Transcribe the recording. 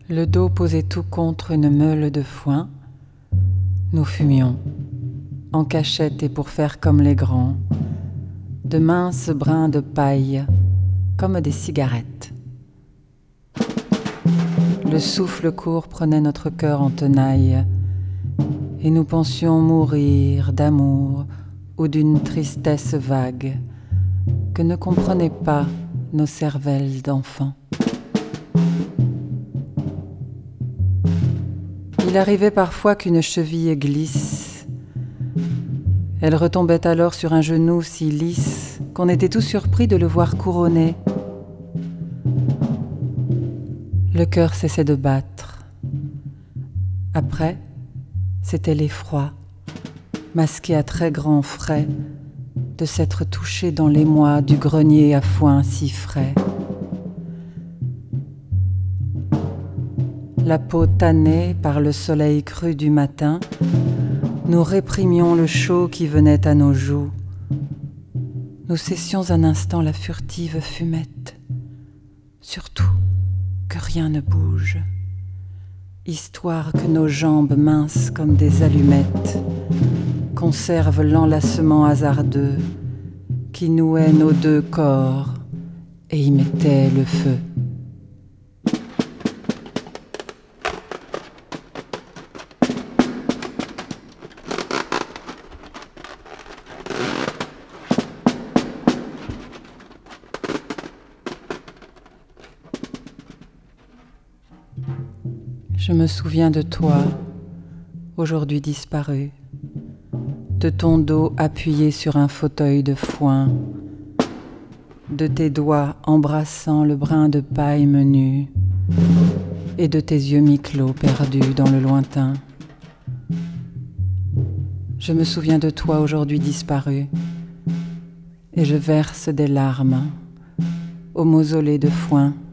Le dos posé tout contre une meule de foin, nous fumions, en cachette et pour faire comme les grands, de minces brins de paille, comme des cigarettes. Le souffle court prenait notre cœur en tenaille, et nous pensions mourir d'amour ou d'une tristesse vague que ne comprenaient pas nos cervelles d'enfants. Il arrivait parfois qu'une cheville glisse. Elle retombait alors sur un genou si lisse qu'on était tout surpris de le voir couronné. Le cœur cessait de battre. Après, c'était l'effroi, masqué à très grands frais, de s'être touché dans l'émoi du grenier à foin si frais. La peau tannée par le soleil cru du matin, nous réprimions le chaud qui venait à nos joues. Nous cessions un instant la furtive fumette. Surtout que rien ne bouge, histoire que nos jambes minces comme des allumettes conservent l'enlacement hasardeux qui nouait nos deux corps et y mettait le feu. Je me souviens de toi, aujourd'hui disparu, de ton dos appuyé sur un fauteuil de foin, de tes doigts embrassant le brin de paille menu et de tes yeux mi-clos perdus dans le lointain. Je me souviens de toi aujourd'hui disparu et je verse des larmes au mausolée de foin